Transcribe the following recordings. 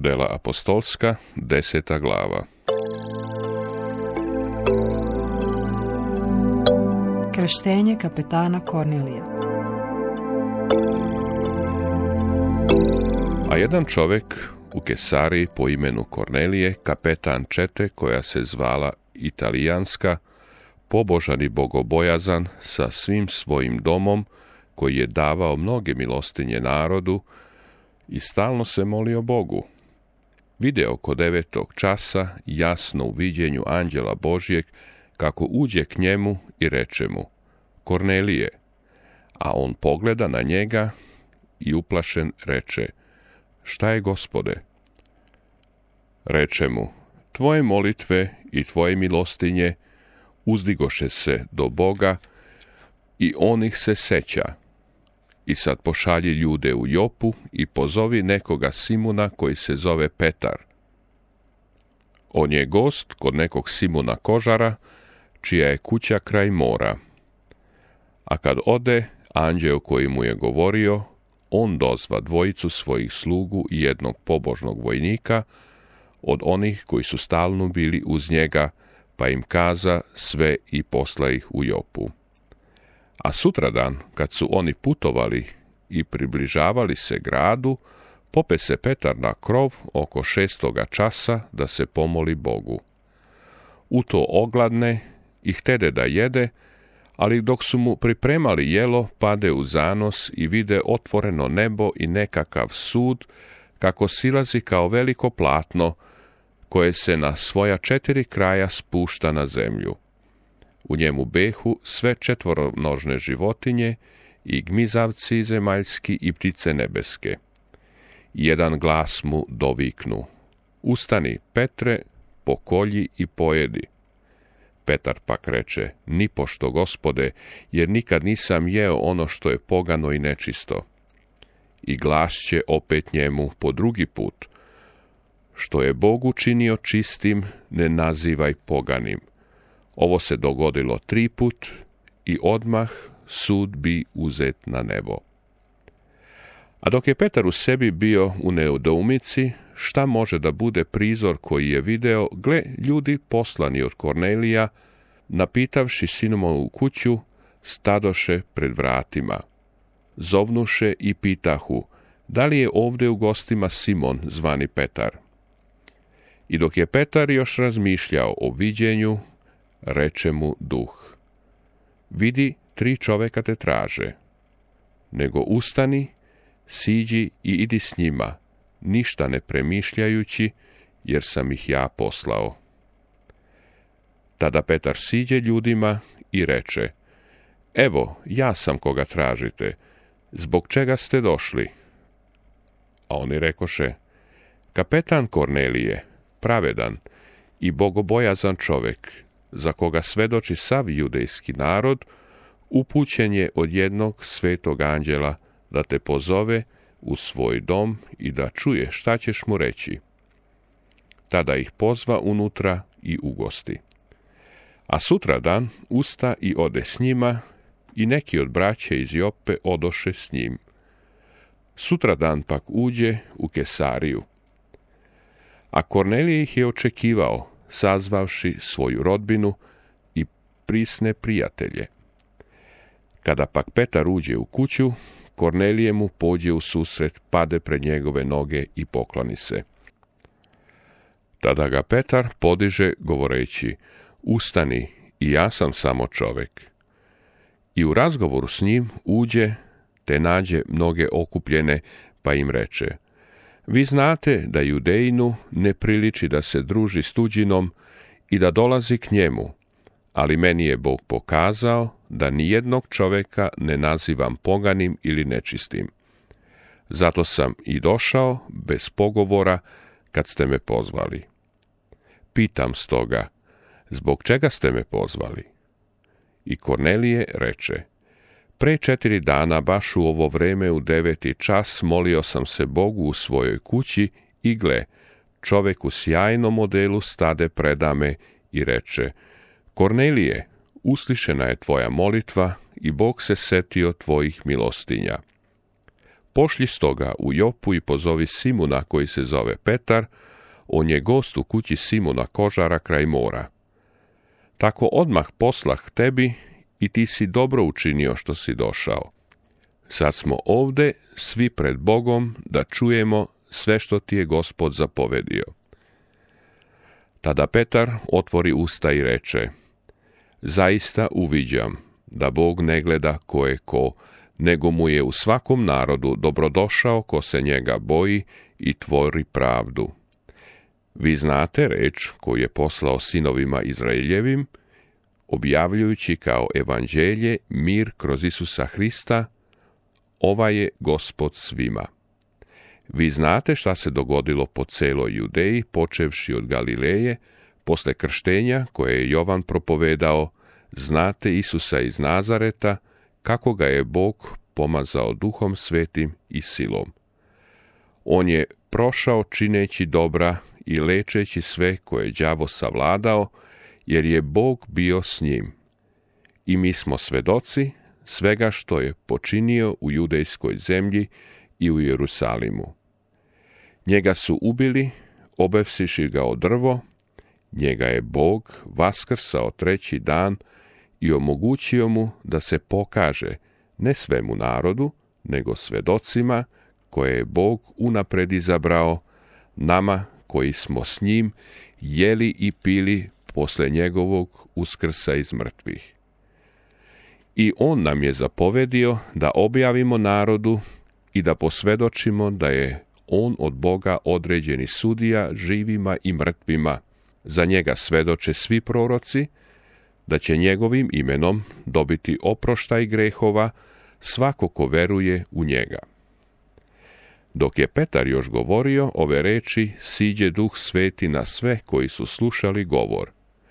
Dela apostolska, 10. glava. Krštenje kapetana Kornelija. A jedan čovjek u Kesariji po imenu Kornelije, kapetan čete koja se zvala Italijanska, pobožan i bogobojazan sa svim svojim domom, koji je davao mnoge milostinje narodu i stalno se molio Bogu. Video oko 9. časa jasno u viđenju anđela Božjeg kako uđe k njemu i reče mu: Kornelije. A on pogleda na njega i uplašen reče: Šta je, Gospode? Reče mu: Tvoje molitve i tvoje milostinje uzdigoše se do Boga i on ih se seća. I sad pošalji ljude u Jopu i pozovi nekoga Simuna koji se zove Petar. On je gost kod nekog Simuna Kožara, čija je kuća kraj mora. A kad ode, anđeo koji mu je govorio, on dozva dvojicu svojih slugu i jednog pobožnog vojnika, od onih koji su stalno bili uz njega, pa im kaza sve i posla ih u Jopu. A sutradan, kad su oni putovali i približavali se gradu, pope se Petar na krov oko 6. časa da se pomoli Bogu. U to ogladne i htede da jede, ali dok su mu pripremali jelo, pade u zanos i vide otvoreno nebo i nekakav sud, kako silazi kao veliko platno, koje se na svoja 4 kraja spušta na zemlju. U njemu behu sve četvoronožne životinje i gmizavci zemaljski i ptice nebeske. Jedan glas mu doviknu: Ustani, Petre, pokolji i pojedi. Petar pak reče: Nipošto, Gospode, jer nikad nisam jeo ono što je pogano i nečisto. I glas će opet njemu po drugi put: Što je Bog učinio čistim, ne nazivaj poganim. Ovo se dogodilo 3 put i odmah sud bi uzet na nebo. A dok je Petar u sebi bio u nedoumici, šta može da bude prizor koji je video, gle, ljudi poslani od Kornelija, napitavši Simonovu kuću, stadoše pred vratima. Zovnuše i pitahu: Da li je ovdje u gostima Simon, zvani Petar? I dok je Petar još razmišljao o viđenju, reče mu duh: Vidi, 3 čoveka te traže. Nego ustani, siđi i idi s njima, ništa ne premišljajući, jer sam ih ja poslao. Tada Petar siđe ljudima i reče: Evo, ja sam koga tražite, zbog čega ste došli? A oni rekoše: Kapetan Kornelije, pravedan i bogobojazan čovek, za koga svedoči sav judejski narod, upućen je od jednog svetog anđela da te pozove u svoj dom i da čuje šta ćeš mu reći. Tada ih pozva unutra i ugosti. A sutradan usta i ode s njima, i neki od braće iz Joppe odoše s njim. Sutradan pak uđe u Kesariju. A Kornelije ih je očekivao, sazvavši svoju rodbinu i prisne prijatelje. Kada pak Petar uđe u kuću, Kornelije mu pođe u susret, pade pred njegove noge i pokloni se. Tada ga Petar podiže govoreći: Ustani, i ja sam samo čovek. I u razgovoru s njim uđe, te nađe mnoge okupljene, pa im reče: Vi znate da Judejinu ne priliči da se druži s tuđinom i da dolazi k njemu, ali meni je Bog pokazao da nijednog čoveka ne nazivam poganim ili nečistim. Zato sam i došao bez pogovora kad ste me pozvali. Pitam stoga: Zbog čega ste me pozvali? I Kornelije reče: Pre 4 dana, baš u ovo vreme u 9. čas, molio sam se Bogu u svojoj kući i gle, čovek u sjajnom modelu stade predame i reče: Kornelije, uslišena je tvoja molitva i Bog se setio tvojih milostinja. Pošli stoga u Jopu i pozovi Simuna koji se zove Petar, on je gost u kući Simuna kožara kraj mora. Tako odmah poslah tebi i ti si dobro učinio što si došao. Sad smo ovde svi pred Bogom da čujemo sve što ti je Gospod zapovedio. Tada Petar otvori usta i reče: zaista uviđam da Bog ne gleda ko je ko, nego mu je u svakom narodu dobrodošao ko se njega boji i tvori pravdu. Vi znate reč koju je poslao sinovima Izraeljevim, objavljujući kao evanđelje mir kroz Isusa Hrista, ovaj je Gospod svima. Vi znate šta se dogodilo po celoj Judeji, počevši od Galileje, posle krštenja koje je Jovan propovedao, znate Isusa iz Nazareta, kako ga je Bog pomazao Duhom Svetim i silom. On je prošao čineći dobra i lečeći sve koje je đavo savladao, jer je Bog bio s njim. I mi smo svedoci svega što je počinio u judejskoj zemlji i u Jerusalimu. Njega su ubili, obevsiši ga o drvo, njega je Bog vaskrsao 3. dan i omogućio mu da se pokaže ne svemu narodu, nego svedocima koje je Bog unapred izabrao, nama koji smo s njim jeli i pili posle njegovog uskrsa iz mrtvih. I on nam je zapovedio da objavimo narodu i da posvedočimo da je on od Boga određeni sudija živima i mrtvima. Za njega svedoče svi proroci, da će njegovim imenom dobiti oproštaj grehova svako ko veruje u njega. Dok je Petar još govorio ove reči, siđe Duh Sveti na sve koji su slušali govor.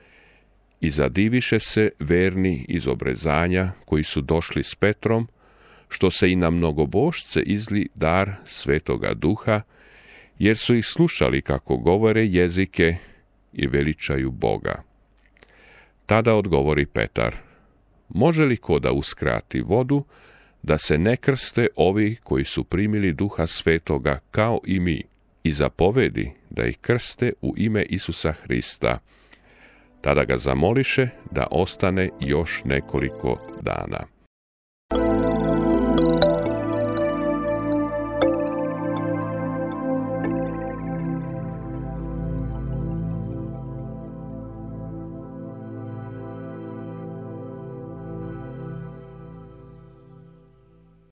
I zadiviše se verni iz obrezanja koji su došli s Petrom, što se i na mnogobošce izli dar Svetoga Duha, jer su ih slušali kako govore jezike i veličaju Boga. Tada odgovori Petar: može li ko da uskrati vodu, da se ne krste ovi koji su primili Duha Svetoga kao i mi, i zapovedi da ih krste u ime Isusa Hrista. Tada ga zamoliše da ostane još nekoliko dana.